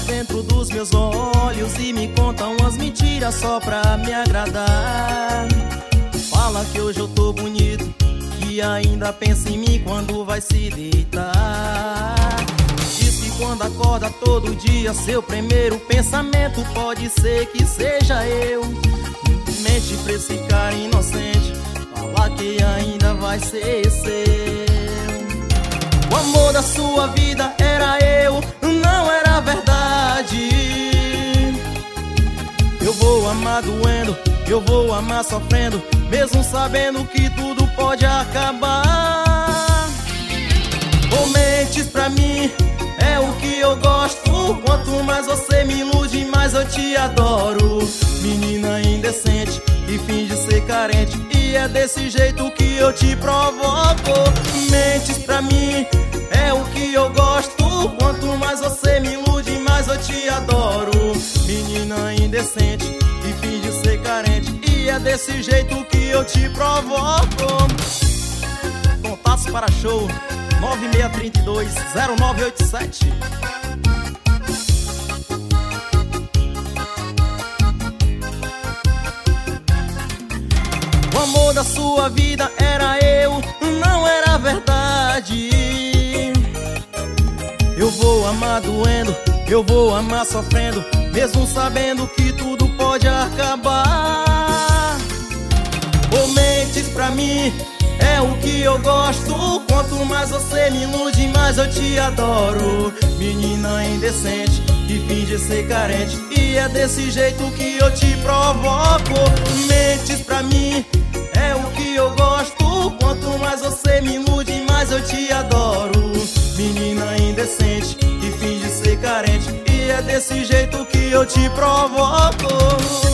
dentro dos meus olhos e me conta umas mentiras só pra me agradar. Fala que hoje eu tô bonito, que ainda pensa em mim quando vai se deitar. Diz que quando acorda todo dia, seu primeiro pensamento pode ser que seja eu. Mente pra esse cara inocente, fala que ainda vai ser seu. O amor da sua vida era eu, não era verdade. Eu vou amar doendo, eu vou amar sofrendo, mesmo sabendo que tudo pode acabar. Ou mentes pra mim, é o que eu gosto. Quanto mais você me ilude, mais eu te adoro. Menina indecente e finge ser carente, e é desse jeito que eu te provoco. Mentes pra mim, é o que eu gosto. Quanto mais você me ilude, mais eu te adoro. Menina indecente e finge ser carente, e é desse jeito que eu te provoco. Contatos para show 9632-0987. O amor da sua vida era eu, não era verdade. Eu vou amar doendo, eu vou amar sofrendo, mesmo sabendo que tudo pode acabar. Ou mentes pra mim, é o que eu gosto. Quanto mais você me ilude, mais eu te adoro. Menina indecente que finge ser carente, e é desse jeito que eu te provoco. Mentes pra mim, é o que eu gosto. Quanto mais você me ilude, mais eu te adoro. Menina indecente que finge ser carente, e é desse jeito que eu te provoco.